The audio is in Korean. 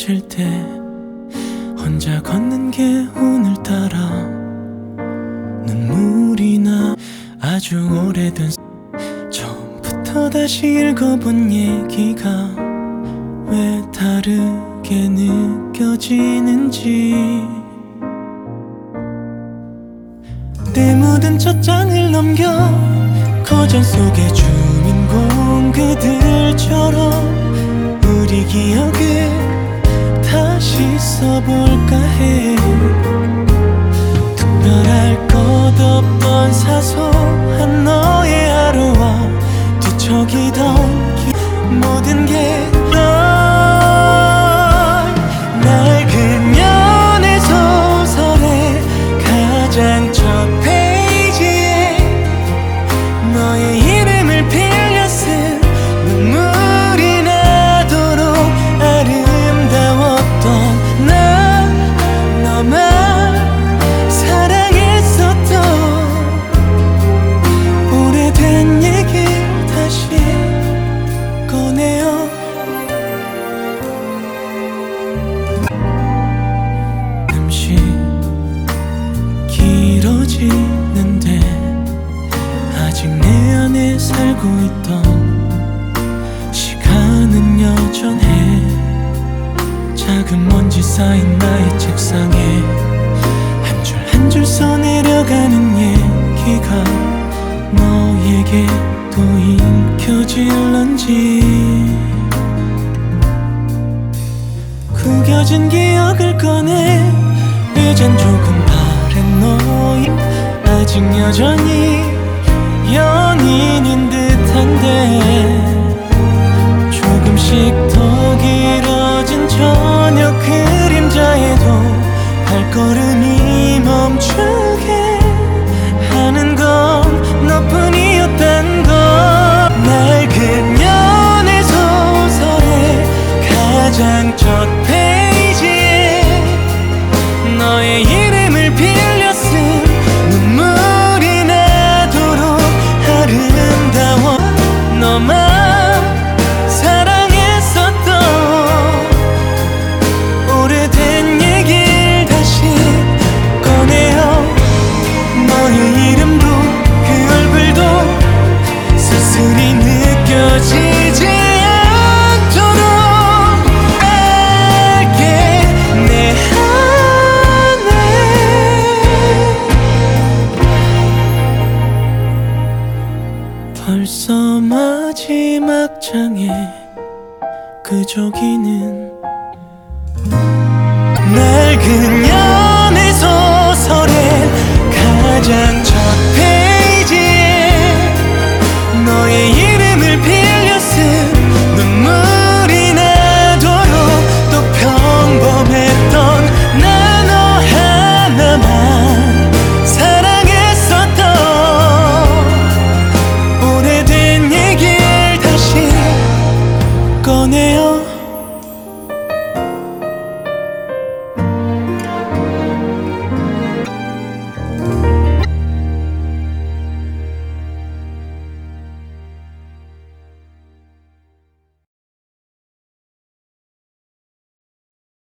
무뎌질 때 혼자 걷는 게 오늘따라 눈물이 나. 아주 오래된 처음부터 다시 읽어본 얘기가 왜 다르게 느껴지는지. 때 묻은 첫 장을 넘겨 거절 속의 주인공 그들처럼 우리 기억을 다시 써볼까 해. 특별할 것 없던 사소한 너의 하루와 뒤척이던 모든 게 낡은 연애 소설의 가장 첫 페이지에 너의 이름을 빌려 쓴 눈물이 나도록 아름다웠던 나 너만 사랑했었던 오래된 얘기 다시 꺼내요. 잠시 길어지는데 아직 내 안에 살고 있던 시간은 여전해. 작은 먼지 쌓인 나의 책상에 한 줄 한 줄 써내려가는 얘기가 너에게도 읽혀질런지. 구겨진 기억을 꺼내 이젠 조금 다른 너임. 아직 여전히 연인인 듯한데 조금씩 더 길어진 저녁 그림자에도 발걸음이 멈추게 하는 건 너뿐이었단 걸. 낡은 연애 소설의 가장 첫 페이지에 너의 이름을 빌려 쓴 눈물이 나도록 아름다워 너만 사랑했었던 오래된 얘기를 다시 꺼내요. 너의 이름도 그 얼굴도 쓸쓸히 느껴지지 않도록 알게 내 안에. 벌써 마지막 장에 그저기는 낡은